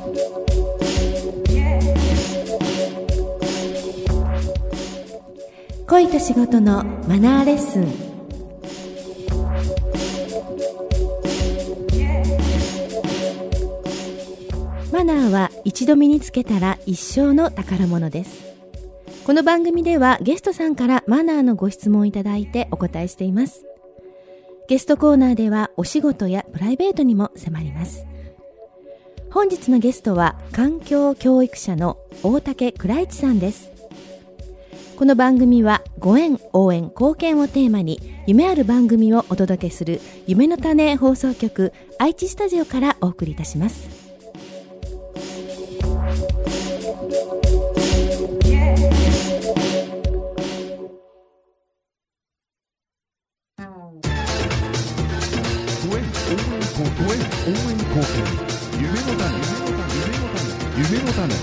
恋と仕事のマナーレッスン。マナーは一度身につけたら一生の宝物です。この番組ではゲストさんからマナーのご質問をいただいてお答えしています。ゲストコーナーではお仕事やプライベートにも迫ります。本日のゲストは環境教育者の大竹蔵一さんです。この番組はご縁、応援、貢献をテーマに夢ある番組をお届けする夢の種放送局愛知スタジオからお送りいたします。 夢の種。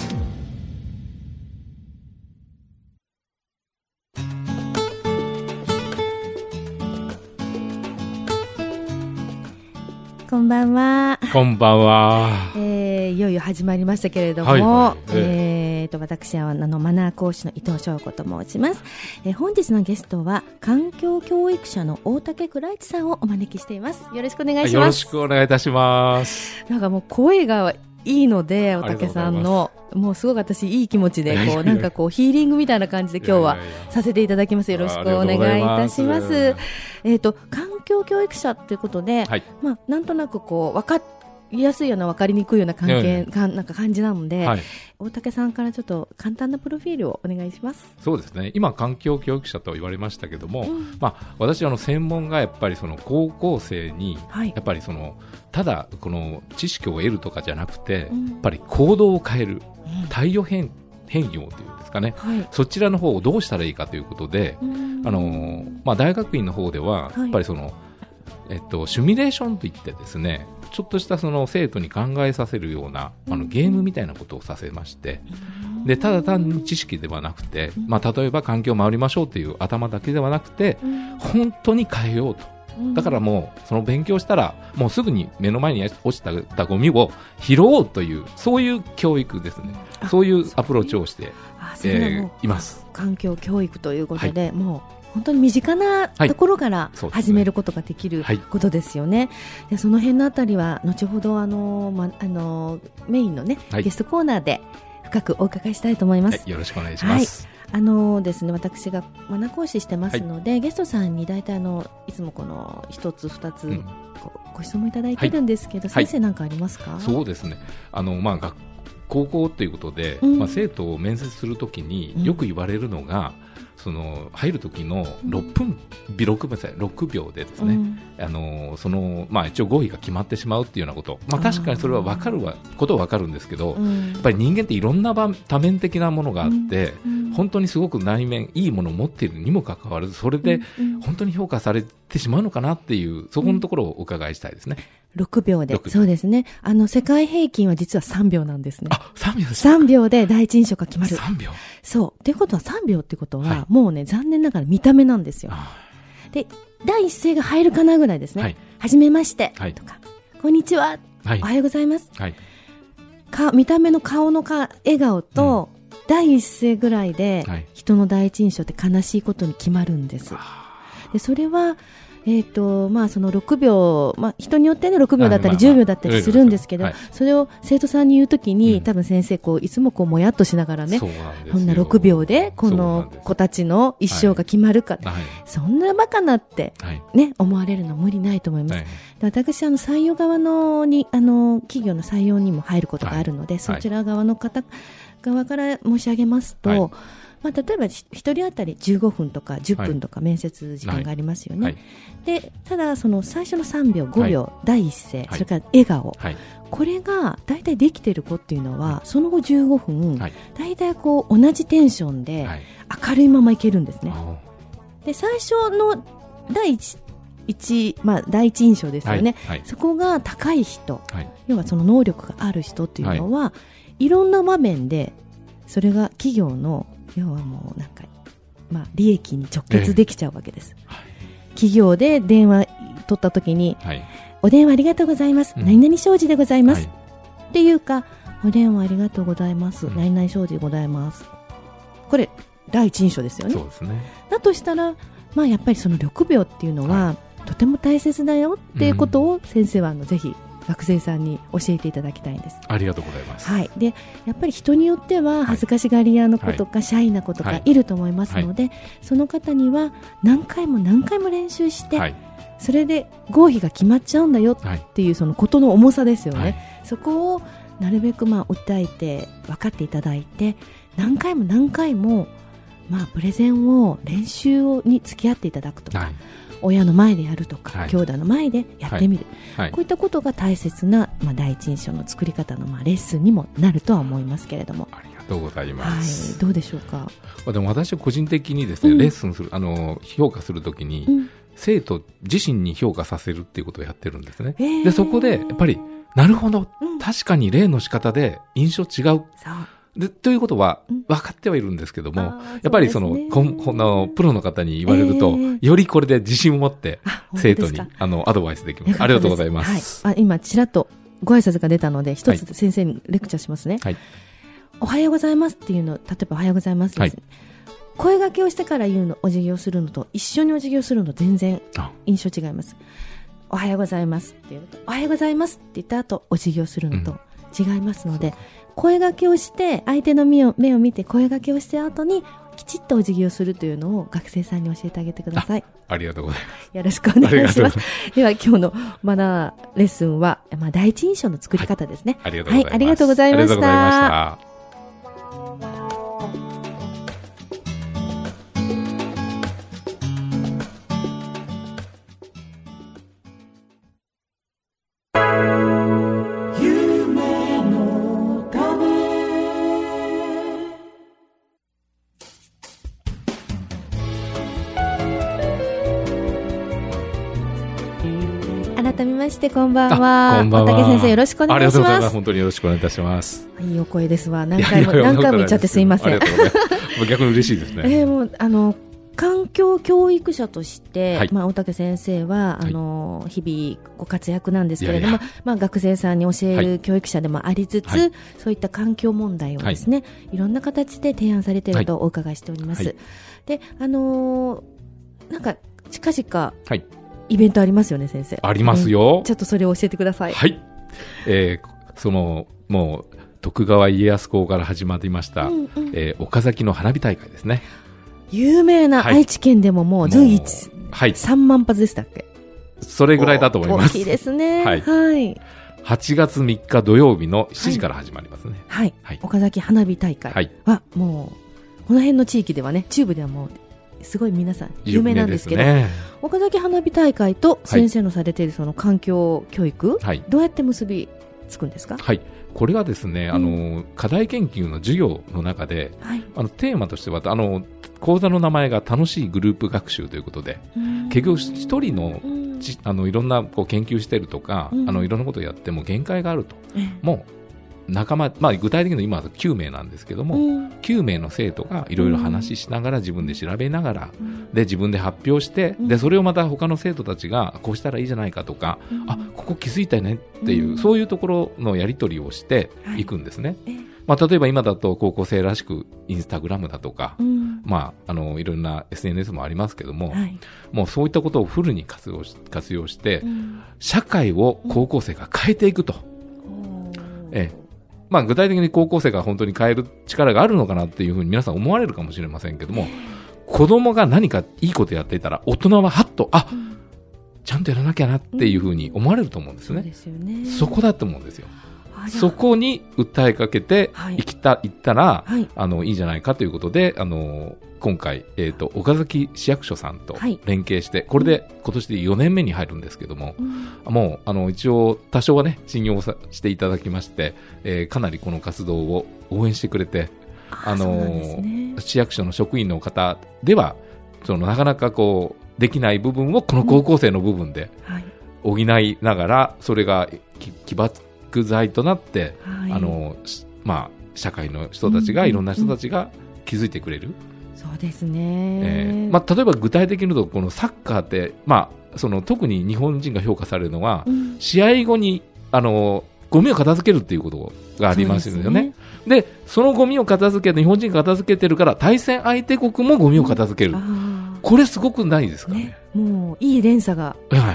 こんばんは。 こんばんは。 いよいよ始まりましたけれども、私はマナー講師の伊藤翔子と申します。本日のゲストは環境教育者の大竹蔵一さんをお招きしています。よろしくお願いします。 よろしくお願いいたします。 なんかもう声がいいので、大竹さんのもうすごく私いい気持ちでなんかヒーリングみたいな感じで今日はさせていただきます。よろしくお願いいたします。環境教育者ということで、なんとなく分かりやすいような分かりにくいようななんか感じなので、大竹さんからちょっと簡単なプロフィールをお願いします。 そうですね。今環境教育者と言われましたけども、私専門がやっぱり高校生にやっぱりただこの知識を得るとかじゃなくて、やっぱり行動を変える、態度変容というんですかね、そちらの方をどうしたらいいかということで、大学院の方ではやっぱりシミュレーションといってですね、ちょっとした生徒に考えさせるようなゲームみたいなことをさせまして、でただ単に知識ではなくて、例えば環境を守りましょうという頭だけではなくて、本当に変えようと。だからもうその勉強したらもうすぐに目の前に落ちたゴミを拾おうという、そういう教育ですね。そういうアプローチをしています。 環境教育ということで、もう本当に身近なところから始めることができることですよね。でその辺のあたりは後ほどメインのね、ゲストコーナーで深くお伺いしたいと思います。 よろしくお願いします。 ですね、私がマナー講師してますので、ゲストさんに大体いつもこの一つ二つ、ご質問いただいてるんですけど、先生何かありますか？ そうですね。高校ということで、生徒を面接するときによく言われるのが、入る時の6秒でですね、一応合否が決まってしまうっていうようなこと、確かにそれは分かることは分かるんですけど、やっぱり人間っていろんな多面的なものがあって、本当にすごく内面いいものを持っているにもかかわらず、それで本当に評価されてしまうのかなっていう、そこのところをお伺いしたいですね。 6秒で。そうですね。世界平均は実は3秒なんですね。 3秒ですか。 3秒で第一印象が決まる。 3秒。 そう。っていうことは3秒ってことは、もうね、残念ながら見た目なんですよ。で、第一声が入るかなぐらいですね。はじめまして。とか、こんにちは。おはようございます。見た目の顔の笑顔と、第一声ぐらいで、人の第一印象って悲しいことに決まるんです。で、それは、その6秒、人によってね、6秒だったり10秒だったりするんですけど、それを生徒さんに言うときに、多分先生いつももやっとしながらね、こんな6秒でこの子たちの一生が決まるか、そんなバカなってね、思われるのは無理ないと思います。私採用側に企業の採用にも入ることがあるので、そちら側の方側から申し上げますと、例えば1人当たり15分とか10分とか面接時間がありますよね。でただその最初の3秒5秒、第一声、それから笑顔、これが大体できている子っていうのは、その後15分、大体同じテンションで明るいままいけるんですね。で最初の第一印象ですよね、そこが高い人、要はその能力がある人っていうのは、いろんな場面でそれが企業の要はもう利益に直結できちゃうわけです。企業で電話取った時に、お電話ありがとうございます、何々商事でございます、っていうか、 お電話ありがとうございます、何々症でございます。これ第一印象ですよね。 そうですね。 だとしたら、やっぱりその6秒っていうのは、とても大切だよっていうことを先生はぜひ学生さんに教えていただきたいんです。 ありがとうございます。 はい、でやっぱり人によっては恥ずかしがり屋の子とか、シャイな子とかいると思いますので、その方には何回も何回も練習して、それで合否が決まっちゃうんだよっていうそのことの重さですよね。そこをなるべく訴えて分かっていただいて、何回も何回もプレゼンを練習に付き合っていただくとか、親の前でやるとか、兄弟の前でやってみる、こういったことが大切な、第一印象の作り方のレッスンにもなるとは思いますけれども。 ありがとうございます。 どうでしょうか。 でも私は個人的にですね、レッスンする評価するときに、生徒自身に評価させるっていうことをやってるんですね。でそこでやっぱりなるほど、確かに例の仕方で印象違うでということは分かってはいるんですけども、やっぱりプロの方に言われると、よりこれで自信を持って生徒にアドバイスできます。ありがとうございます。 今ちらっとご挨拶が出たので、一つ先生にレクチャーしますね。おはようございますっていうの、例えばおはようございますですね、声掛けをしてから言うの、お辞儀をするのと一緒にお辞儀をするのと全然印象違います。おはようございますっていうのと、おはようございますって言った後お辞儀をするのと違いますので、声掛けをして相手の目を見て声掛けをして後にきちっとお辞儀をするというのを学生さんに教えてあげてください。 ありがとうございます。 よろしくお願いします。では今日のマナーレッスンは、第一印象の作り方ですね。 ありがとうございます。 ありがとうございました。改めましてこんばんは。大竹先生よろしくお願いします。 ありがとうございます。本当によろしくお願いいたします。 いいお声ですわ。何回も言っちゃってすいません。 逆に嬉しいですね。 もう環境教育者として、大竹先生は日々ご活躍なんですけれども、学生さんに教える教育者でもありつつ、そういった環境問題をですね、いろんな形で提案されているとお伺いしております。で、なんか近々、イベントありますよね、先生。 ありますよ。 ちょっとそれを教えてください。 はい。もう徳川家康公から始まりました、岡崎の花火大会ですね。 有名な愛知県でももう随一、3万発でしたっけ。 それぐらいだと思います。 大きいですね。 8月3日土曜日の7時から始まりますね。 岡崎花火大会は、もうこの辺の地域ではね、中部ではもうすごい皆さん有名なんですけど、岡崎花火大会と先生のされているその環境教育、どうやって結びつくんですか。 これはですね、課題研究の授業の中で、テーマとしては講座の名前が楽しいグループ学習ということで、結局一人のいろんな研究してるとか、いろんなことをやっても限界があると、もう仲間、具体的に今は9名なんですけども、9名の生徒がいろいろ話しながら自分で調べながら、で自分で発表して、でそれをまた他の生徒たちがこうしたらいいじゃないかとか、ここ気づいたよねっていう、そういうところのやり取りをしていくんですね。例えば今だと高校生らしくインスタグラムだとか、いろんな SNS もありますけども、もうそういったことをフルに活用して、社会を高校生が変えていくと。具体的に高校生が本当に変える力があるのかなっていうふうに皆さん思われるかもしれませんけども、子供が何かいいことやっていたら大人はハッとちゃんとやらなきゃなっていうふうに思われると思うんですね。そこだと思うんですよ。そこに訴えかけていったら、いいんじゃないかということで、今回、岡崎市役所さんと連携して、これで今年で4年目に入るんですけども、もう一応多少はね信用していただきまして、かなりこの活動を応援してくれて、市役所の職員の方ではなかなかできない部分をこの高校生の部分で補いながら、それが起爆剤となって、社会の人たちが、いろんな人たちが気づいてくれる。 そうですね。 例えば具体的に言うと、このサッカーって、特に日本人が評価されるのは、試合後にゴミを片付けるっていうことがありますよね。で、そのゴミを片付けて、日本人が片付けてるから、対戦相手国もゴミを片付ける。これすごくないですかね。 もう、いい連鎖が。 はい。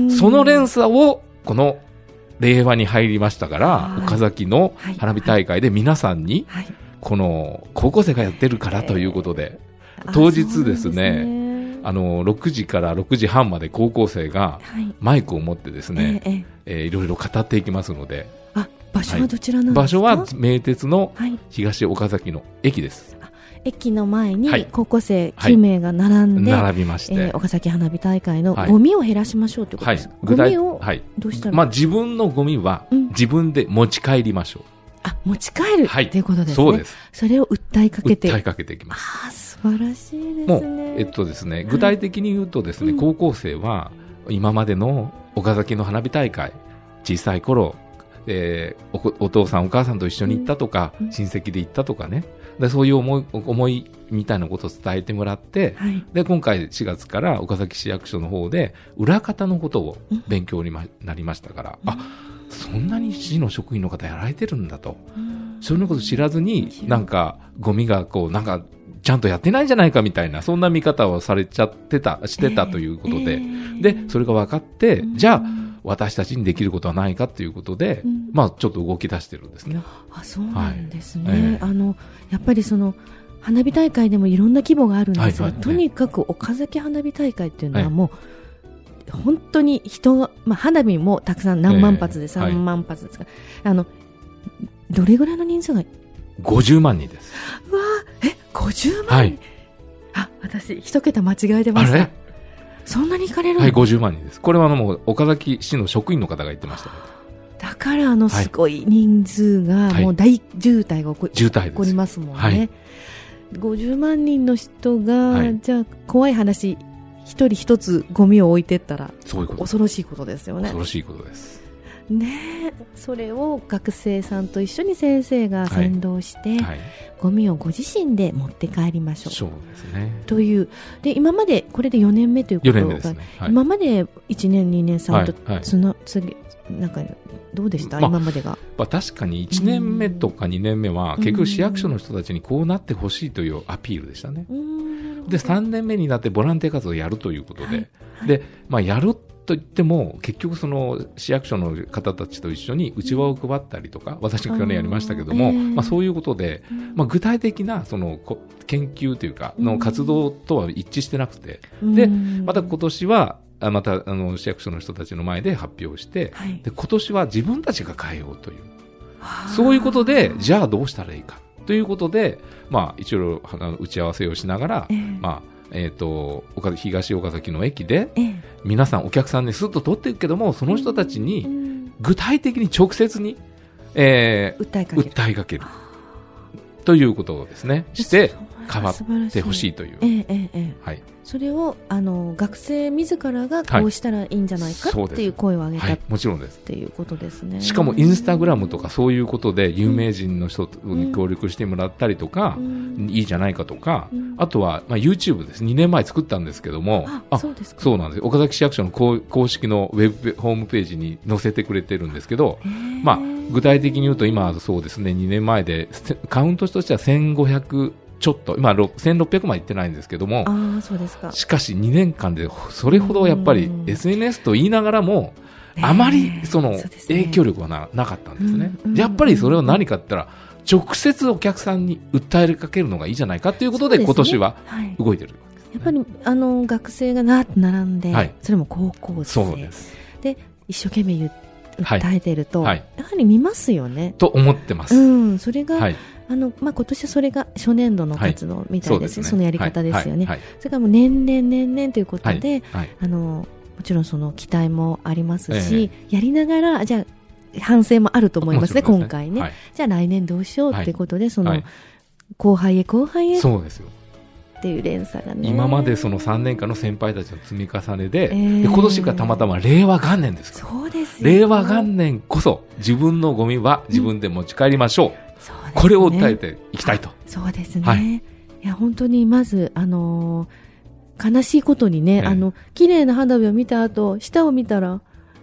その連鎖を、この、令和に入りましたから、岡崎の花火大会で皆さんに、この、高校生がやってるからということで、当日ですね、6時から6時半まで高校生がマイクを持ってですね、いろいろ語っていきますので。 場所はどちらなんですか？ 場所は名鉄の東岡崎の駅です。 駅の前に高校生9名が並んで、 並びまして、 岡崎花火大会のゴミを減らしましょうということですか？ゴミをどうしたら、 自分のゴミは自分で持ち帰りましょう。 持ち帰るっていうことですね。 そうです。 それを訴えかけていきます。 素晴らしいですね。 もうですね、具体的に言うとですね、高校生は今までの岡崎の花火大会、小さい頃、お父さんお母さんと一緒に行ったとか、親戚で行ったとかね、でそういう思いみたいなことを伝えてもらって、で今回4月から岡崎市役所の方で裏方のことを勉強になりましたから、そんなに市の職員の方やられてるんだと、そういうこと知らずになんかゴミがこうなんかちゃんとやってないんじゃないかみたいな、そんな見方をしてたということで、でそれが分かって、じゃあ私たちにできることはないかということで、ちょっと動き出してるんですね。 そうなんですね。やっぱりその花火大会でもいろんな規模があるんですが、とにかく岡崎花火大会っていうのはもう、本当に人が、花火もたくさん何万発で3万発ですか、どれぐらいの人数が 50万人です。 うわ50万人、私一桁間違えてました。そんなに行かれるの？ 50万人です。これはもう岡崎市の職員の方が言ってました。 だからすごい人数がもう大渋滞が起こりますもんね。50万人の人が、じゃあ怖い話、一人一つゴミを置いてったら恐ろしいことですよね。 恐ろしいことです。 ね、それを学生さんと一緒に先生が先導して、ゴミをご自身で持って帰りましょう。 そうですね。 というで、今までこれで4年目ということが、今まで1年2年3となんかどうでした、今までが。 確かに1年目とか2年目は結局市役所の人たちにこうなってほしいというアピールでしたね。で3年目になってボランティア活動をやるということで、やると言っても結局その市役所の方たちと一緒にうちわを配ったりとか、私が去年やりましたけども、そういうことで、具体的なその研究というかの活動とは一致してなくて、でまた今年はまた市役所の人たちの前で発表して、で今年は自分たちが変えようという、そういうことで、じゃあどうしたらいいかということで、一応打ち合わせをしながら、東岡崎の駅で、皆さんお客さんにスッと取っていくけども、その人たちに具体的に直接に、訴えかけるということをですねして変わってほしいという、 それを学生自らがこうしたらいいんじゃないかっていう声を上げた、 もちろんですっていうことですね。 しかもインスタグラムとかそういうことで有名人の人に協力してもらったりとか、いいじゃないかとか、あとは、YouTube です。2年前作ったんですけども、 そうですか。 そうなんです。岡崎市役所の公式のウェブホームページに載せてくれてるんですけど、具体的に言うと今そうですね、2年前でカウントとしては1500ちょっと今1600までいってないんですけども、 そうですか。 しかし2年間でそれほどやっぱり SNS と言いながらもあまりその影響力はなかったんですね。やっぱりそれは何かって言ったら直接お客さんに訴えかけるのがいいじゃないかということで今年は動いてる。 やっぱり学生が並んで、それも高校生そうです。 で一生懸命訴えてると、やはり見ますよね。 と思ってます。 それが今年はそれが初年度の活動みたいですね。そのやり方ですよね。それからもう年々ということで、もちろんその期待もありますし、やりながらじゃあ反省もあると思いますね、今回ね。じゃあ来年どうしようということで、その後輩へそうですよっていう連鎖がね、 今までその3年間の先輩たちの積み重ねで、今年がたまたま令和元年ですから。 そうですよ。 令和元年こそ自分のゴミは自分で持ち帰りましょう。これを訴えていきたいと。 そうですね。いや本当にまず悲しいことにね、綺麗な花火を見た後下を見たら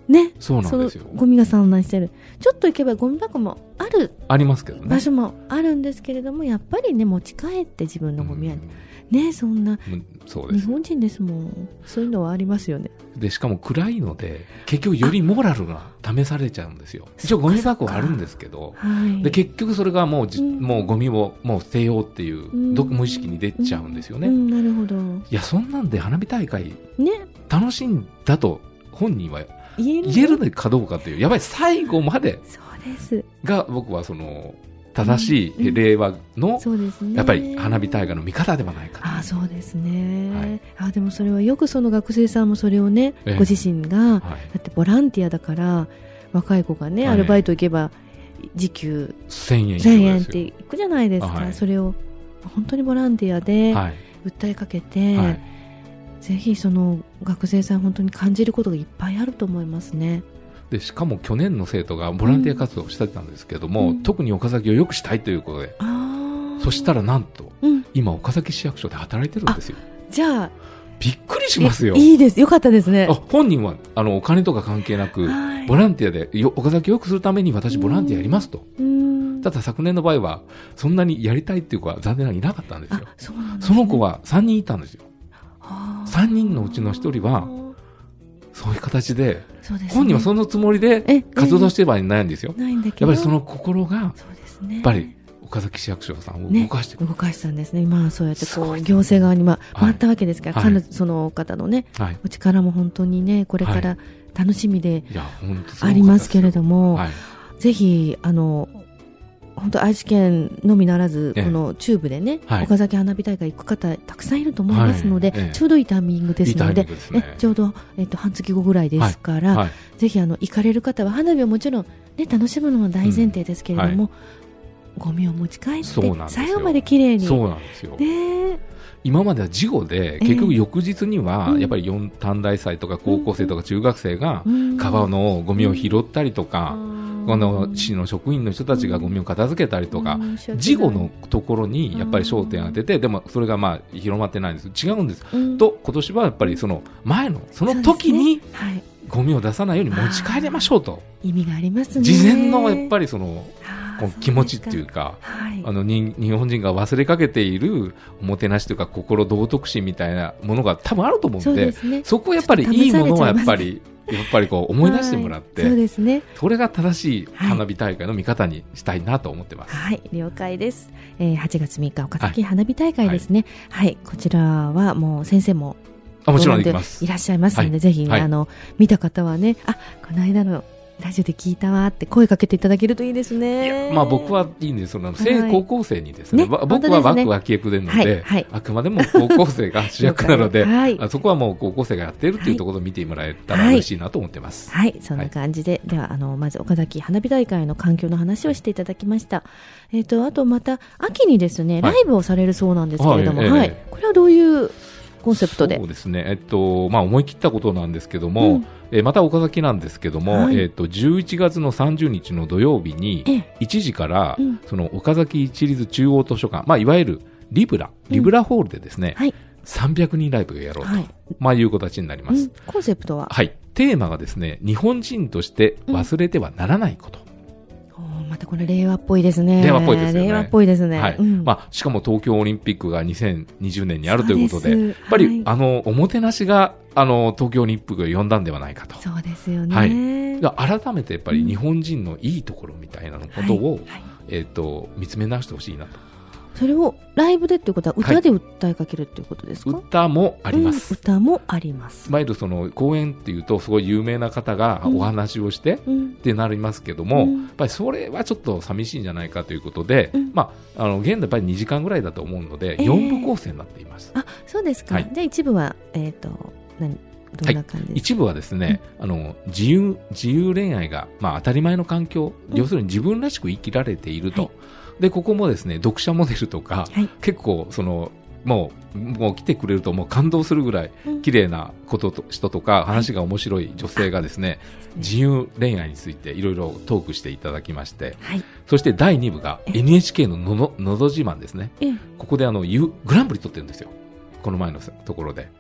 ね、 そうなんですよ。 ゴミが散乱してる。ちょっと行けばゴミ箱もありますけどね。 場所もあるんですけれども、やっぱりね、持ち帰って自分のゴミは、ね、そんな、 そうです。 日本人ですもん。そういうのはありますよね。 で、しかも暗いので、結局よりモラルが試されちゃうんですよ。一応ゴミ箱はあるんですけど、で結局それがもうゴミをもう捨てようっていう、無意識に出ちゃうんですよね。 なるほど。 いや、そんなんで花火大会、楽しいんだと本人は言えるのかどうかという、やっぱり最後までが僕はその正しい令和のやっぱり花火大会の見方ではないかな。 そうですね。でもそれはよくその学生さんもそれをね、ご自身が、だってボランティアだから若い子がね、アルバイト行けば時給1000円っていくじゃないですか。それを本当にボランティアで訴えかけて、ぜひその学生さん本当に感じることがいっぱいあると思いますね。 でしかも去年の生徒がボランティア活動をしてたんですけども、特に岡崎を良くしたいということで、そしたらなんと、今岡崎市役所で働いてるんですよ。 じゃあびっくりしますよ。 いいです、よかったですね。 本人はお金とか関係なく、ボランティアで岡崎を良くするために私ボランティアやりますと。ただ昨年の場合はそんなにやりたいっていう子は残念ながらいなかったんですよ。その子は3人いたんですよ。3人のうちの1人はそういう形で、本人はそのつもりで活動してはいないんですよ。やっぱりその心がやっぱり岡崎市役所さんを動かして動かしたんですね。今はそうやってこう行政側に回ったわけですから、その方のね、お力も本当にね、これから楽しみでありますけれども、ぜひ本当愛知県のみならず、この中部でね、岡崎花火大会行く方たくさんいると思いますので、ちょうどいいタイミングですので、ちょうど半月後ぐらいですから、ぜひ行かれる方は花火をもちろんね、楽しむのは大前提ですけれども、ゴミを持ち帰って最後まで綺麗に。 そうなんですよ。今までは事後で結局翌日にはやっぱり短大生とか高校生とか中学生が川のゴミを拾ったりとか、この市の職員の人たちがゴミを片付けたりとか、事後のところにやっぱり焦点を当てて、でもそれが広まってないんです。違うんです。と今年はやっぱりその前のその時にゴミを出さないように持ち帰りましょうと。 意味がありますね。 事前のやっぱりその気持ちっていうか、日本人が忘れかけているおもてなしというか心道徳心みたいなものが多分あると思うので、そこをやっぱりいいものはやっぱりこう思い出してもらって、それが正しい花火大会の見方にしたいなと思ってます。 了解です。8月3日岡崎花火大会ですね。こちらはもう先生ももちろん行きます。 いらっしゃいますので、ぜひ見た方はね、この間のラジオで聞いたわって声かけていただけるといいですね。 僕はいいんです。高校生にですね、僕は脇役でので、あくまでも高校生が主役なので、そこはもう高校生がやっているというところを見てもらえたら嬉しいなと思ってます。 そんな感じで、ではまず岡崎花火大会の環境の話をしていただきました。あとまた秋にですね、ライブをされるそうなんですけれども、これはどういうコンセプトで？ そうですね。思い切ったことなんですけども、また岡崎なんですけども、11月の30日の土曜日に1時から、その岡崎市立中央図書館、いわゆるリブラホールでですね、300人ライブをやろうと、いう形になります。 コンセプトは？ テーマがですね、日本人として忘れてはならないこと。 またこれ令和っぽいですね。 令和っぽいですよね。 令和っぽいですね。 しかも東京オリンピックが2020年にあるということで、やっぱりおもてなしが東京オリンピックを呼んだんではないかと。 そうですよね。 改めてやっぱり日本人のいいところみたいなことを見つめ直してほしいなと。 それをライブでっていうことは歌で訴えかけるっていうことですか？ 歌もあります。 歌もあります。 いわゆるその公演っていうとすごい有名な方がお話をしてってなりますけども、やっぱりそれはちょっと寂しいんじゃないかということで、現在やっぱり2時間ぐらいだと思うので4部構成になっています。 そうですか。じゃあ一部はどんな感じですか？ 一部はですね、自由恋愛が当たり前の環境、要するに自分らしく生きられていると。でここもですね、読者モデルとか、結構もう来てくれるともう感動するぐらい綺麗な人とか話が面白い女性がですね、自由恋愛についていろいろトークしていただきまして、そして第2部が NHK ののど自慢ですね。ここでグランプリ取ってるんですよ、この前のところで。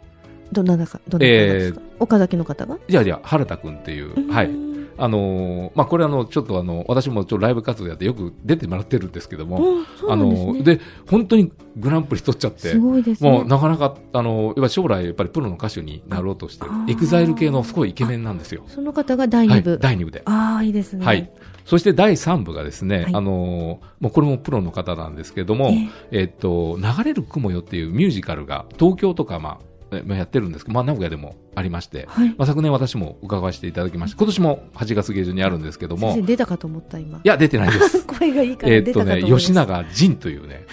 どなたかですか？岡崎の方が？ いやいや、原田君っていう、はい。これちょっと私もライブ活動やってよく出てもらってるんですけども、で本当にグランプリ取っちゃって、 すごいですね。 もうなかなか将来やっぱりプロの歌手になろうとしてエグザイル系のすごいイケメンなんですよ。 その方が第2部、 第2部で。 いいですね。 はい。そして第3部がですね、もうこれもプロの方なんですけども、流れる雲よっていうミュージカルが東京とかやってるんですけど、名古屋でもありまして、昨年私も伺わせていただきまして、今年も8月下旬にあるんですけども。 先生出たかと思った今。 いや、出てないです。 声がいいから出たかと思います。 吉永仁というね、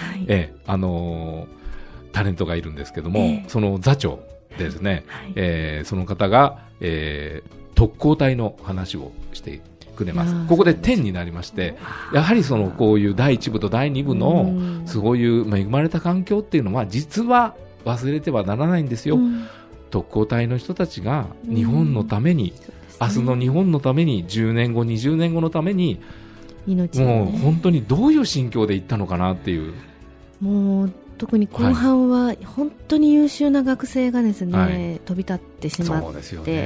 タレントがいるんですけども、その座長でですね、その方が、特攻隊の話をしてくれます。ここで10になりまして、やはりこういう第1部と第2部のそういう恵まれた環境っていうのは実は忘れてはならないんですよ。特攻隊の人たちが日本のために、明日の日本のために、10年後20年後のために、もう本当にどういう心境で行ったのかなっていう。 もう特に後半は本当に優秀な学生がですね、飛び立ってしまって、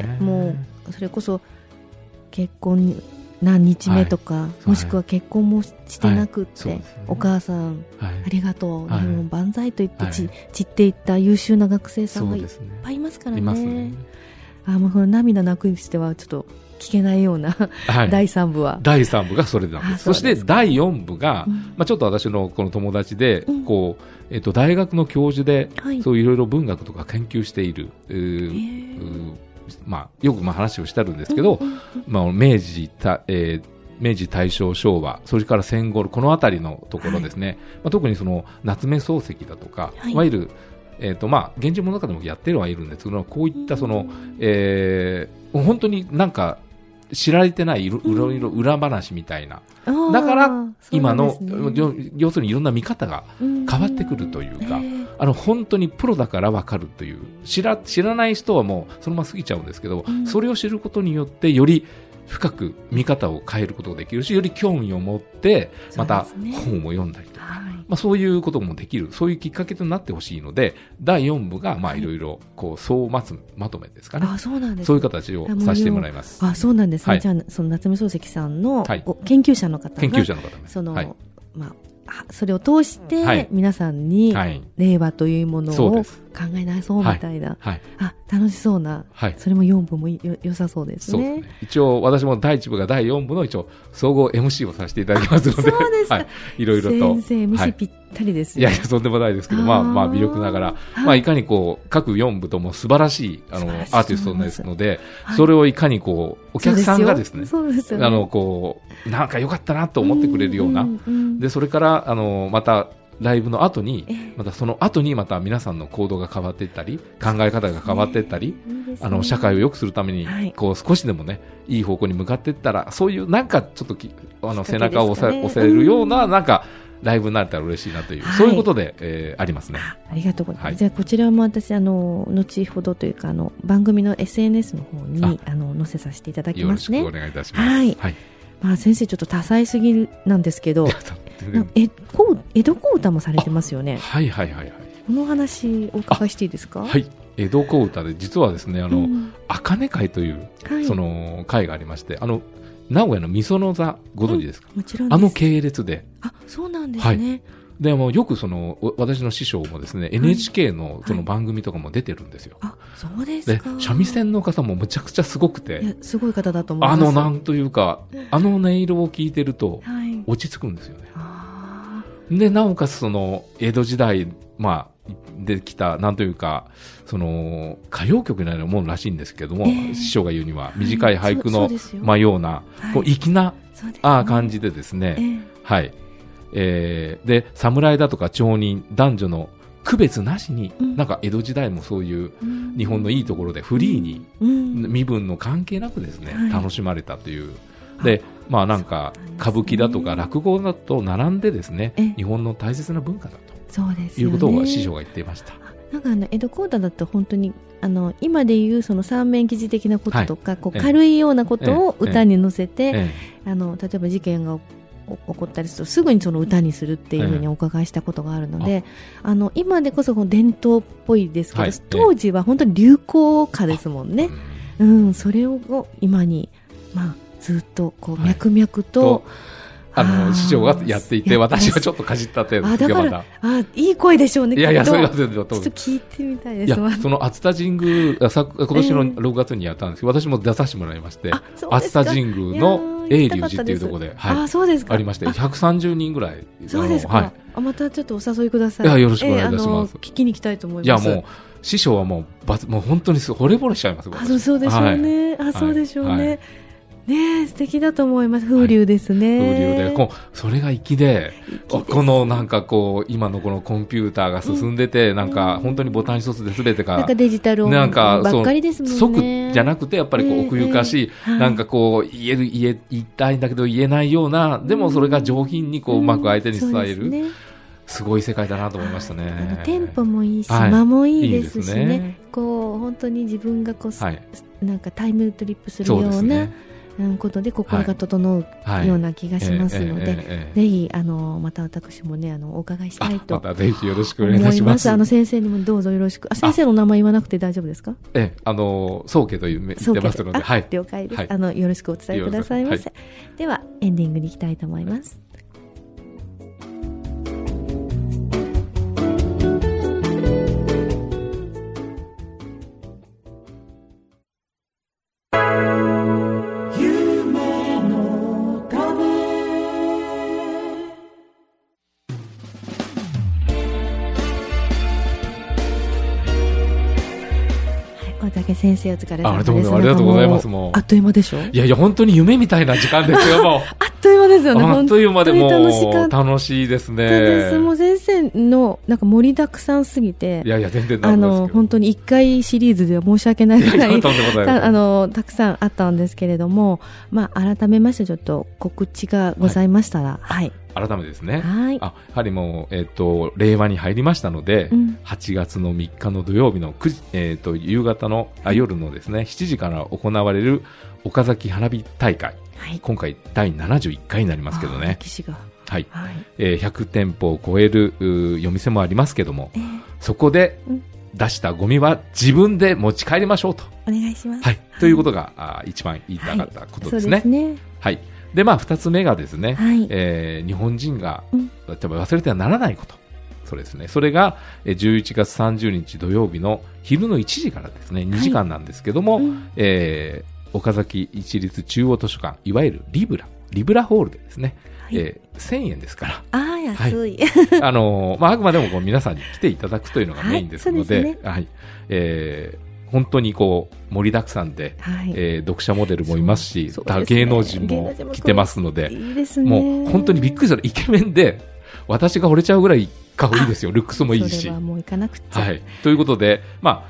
もうそれこそ結婚何日目とか、もしくは結婚もしてなくって、お母さん、ありがとう、日本万歳と言って散っていった優秀な学生さんがいっぱいいますからね。もう涙なくしてはちょっと聞けないような、第3部は。第3部がそれなんです。そして第4部が、ちょっと私のこの友達で、大学の教授で、そういろいろ文学とか研究している、よく話をしてるんですけど、明治、大正、昭和、それから戦後、この辺りのところですね、特に夏目漱石だとか、いわゆる、源氏物語でもやってはいるんですけど、こういった本当になんか知られてないいろいろ裏話みたいな、だから今の、要するにいろんな見方が変わってくるというか、本当にプロだから分かるという、知らない人はもうそのまま過ぎちゃうんですけど、それを知ることによってより深く見方を変えることができるし、より興味を持ってまた本を読んだりとか、そういうこともできる、そういうきっかけとなってほしいので、第4部がいろいろ総まとめですかね。そういう形をさせてもらいます。 そうなんですね。じゃあその夏目漱石さんの研究者の方が、それを通して皆さんに令和というものを考えなそうみたいな、楽しそうな、それも4部も良さそうですね。 一応私も第1部が第4部の一応総合 MC をさせていただきますので、いろいろと。 先生 MC ぴったりですよ。 いやとんでもないですけど、微力ながら、いかに各4部とも素晴らしいアーティストですので、それをいかにお客さんがですね、なんか良かったなと思ってくれるような、でそれからまたライブの後に、またその後にまた皆さんの行動が変わっていったり、考え方が変わっていったり、社会を良くするために少しでもね、いい方向に向かっていったら、そういうなんかちょっと背中を押せるようななんかライブになれたら嬉しいなという、そういうことでありますね。 ありがとうございます。じゃあこちらも私後ほどというか番組の SNS の方に載せさせていただきますね。 よろしくお願いいたします。 先生ちょっと多彩すぎるなんですけど、江戸小唄もされてますよね。この話お伺いしていいですか？ 江戸小唄で実はですね、茜会というその会がありまして、名古屋の御園座ご存知ですか？ もちろんです。 系列で。 そうなんですね。 でよく私の師匠もですね、NHK のその番組とかも出てるんですよ。 そうですか。 三味線の方もむちゃくちゃすごくて、 すごい方だと思います。 なんというか、音色を聞いてると落ち着くんですよね。でなおかつ江戸時代できたなんというか歌謡曲のようなものらしいんですけども、師匠が言うには短い俳句のような粋な感じでですね、で侍だとか町人男女の区別なしに、なんか江戸時代もそういう日本のいいところでフリーに、身分の関係なくですね、楽しまれたという。でなんか歌舞伎だとか落語だと並んでですね、日本の大切な文化だということを師匠が言っていました。 なんか江戸小唄だと本当に今でいう三面記事的なこととか、軽いようなことを歌に乗せて、例えば事件が起起こったりするとすぐにその歌にするっていうふうにお伺いしたことがあるので、今でこそ伝統っぽいですけど、当時は本当に流行歌ですもんね。それを今に、ずっとこう脈々と、 師匠がやっていて、私がちょっとかじった程度ですけど、 だからいい声でしょうね。 いや、それはちょっと聞いてみたいです。 その熱田神宮、今年の6月にやったんですけど、私も出させてもらいまして、熱田神宮の永隆寺っていうところで、ありまして、130人ぐらい。 そうですか。またちょっとお誘いください。 いや、よろしくお願いいたします。 聞きに行きたいと思います。 いや、もう師匠はもう本当に惚れ惚れしちゃいます。 そうでしょうね。そうでしょうね。ね、素敵だと思います。風流ですね。 風流で、それが粋で、このなんかこう今のこのコンピューターが進んでて、なんか本当にボタン一つで全てがなんかデジタル音ばっかりですもんね。 即じゃなくてやっぱりこう奥ゆかしい、なんかこう言いたいんだけど言えないような、でもそれが上品にこううまく相手に伝える。すごい世界だなと思いましたね。 テンポもいいし、間もいいですしね。こう本当に自分がこうなんかタイムトリップするようなことで心が整うような気がしますので、ぜひまた私もねお伺いしたいとまたぜひよろしくお願いします。 先生にもどうぞよろしく。先生の名前言わなくて大丈夫ですか？ 宗家と言ってますので、 了解です。よろしくお伝えくださいませ。ではエンディングに行きたいと思います。先生お疲れ様です。 ありがとうございます。もうあっという間でしょ。 いや本当に夢みたいな時間ですよ。もうあっという間ですよね。 あっという間でも楽しいですね。 もう先生のなんか盛りだくさんすぎて、 いや全然本当に1回シリーズでは申し訳ないぐらいたくさんあったんですけれども、改めましてちょっと告知がございましたら、 改めてですね、やはりもう、令和に入りましたので、8月の3日の土曜日の夕方の夜のですね7時から行われる岡崎花火大会、今回第71回になりますけどね、100店舗を超える夜店もありますけども、そこで出したゴミは自分で持ち帰りましょうとお願いします、 ということが一番言いたかったことですね。で2つ目がですね、日本人が忘れてはならないこと、そうですね、それが11月30日土曜日の昼の1時からですね2時間なんですけども、岡崎市立中央図書館、いわゆるリブラホールでですね、1000円ですから、 安い、 あくまでも皆さんに来ていただくというのがメインですので、本当にこう盛りだくさんで、読者モデルもいますし、芸能人も来てますので、もう本当にびっくりするイケメンで私が惚れちゃうぐらいかっこいいですよ。ルックスもいいし。 それはもう行かなくちゃ。 ということで、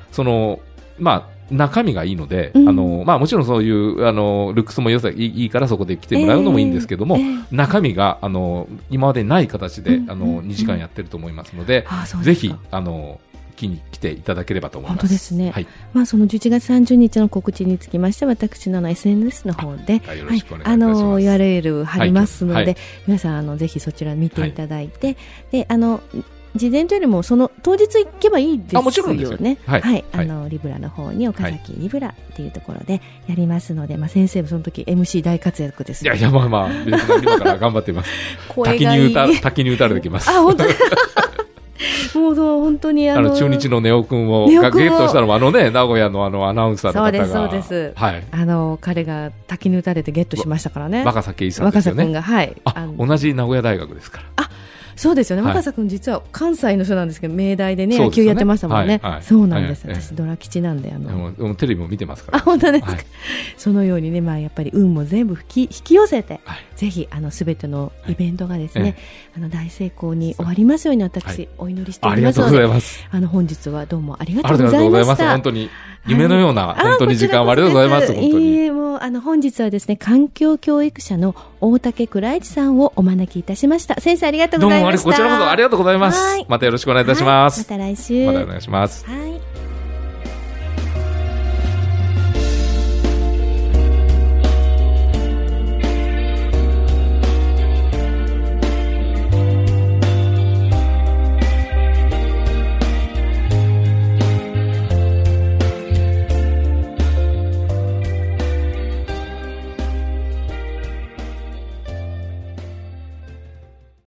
中身がいいので、もちろんそういうルックスもいいからそこで来てもらうのもいいんですけども、中身が今までない形で2時間やってると思いますので、ぜひに来ていただければと思います。 本当ですね。その11月30日の告知につきまして私の SNS の方で、URL 貼りますので、皆さんぜひそちら見ていただいて、で事前というよりもその当日行けばいいですよね。 もちろんですよ。 リブラの方に岡崎リブラっていうところでやりますので、先生もその時 MC 大活躍です。 別に今から頑張っています。滝に打たれてきます。 本当もう本当に中日のネオ君をゲットしたのも名古屋のアナウンサーの方が、 そうです。彼が滝に打たれてゲットしましたからね。 若狭圭一さんですよね。 若狭君が同じ名古屋大学ですから。 そうですよね。若狭君実は関西の人なんですけど、明大でね野球やってましたもんね。そうなんです。私ドラ吉なんでテレビも見てますから。 本当ですか。そのようにね、やっぱり運も全部引き寄せて、ぜひすべてのイベントがですね大成功に終わりますように私お祈りしておりますので、本日はどうもありがとうございました。 本当に夢のような本当に時間をありがとうございます。本当に。 もう本日はですね環境教育者の大竹蔵一さんをお招きいたしました。先生ありがとうございました。 どうもこちらこそありがとうございます。またよろしくお願いいたします。 また来週。 またお願いします。 はい。